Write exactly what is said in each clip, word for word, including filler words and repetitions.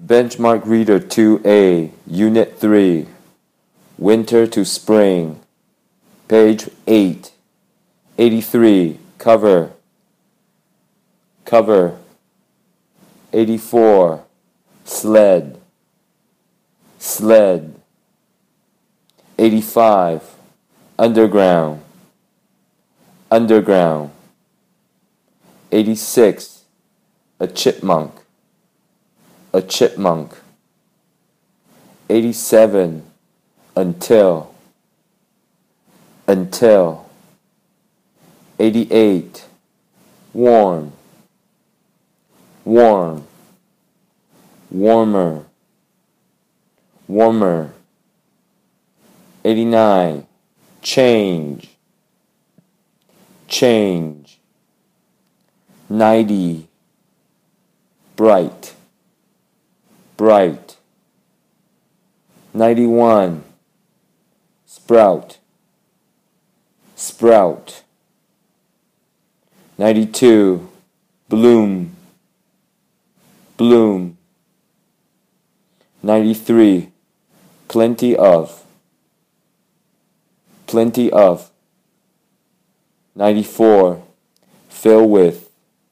Benchmark Reader two A, Unit three, Winter to Spring, page eight, eighty-three, cover, cover, eighty-four, sled, sled, eighty-five, underground, underground, eighty-six, a chipmunk, a chipmunk, eighty-seven, until, until, eighty-eight, warm, warm, warmer, warmer, eighty-nine, change, change, ninety, bright, bright, ninety-one, sprout, sprout, ninety-two, bloom, bloom, ninety-three, plenty of, plenty of, ninety-four, fill with,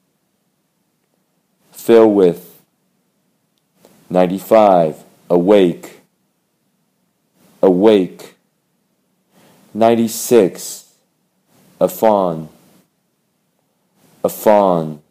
fill with, ninety-five, awake, awake, ninety-six, a fawn, a fawn,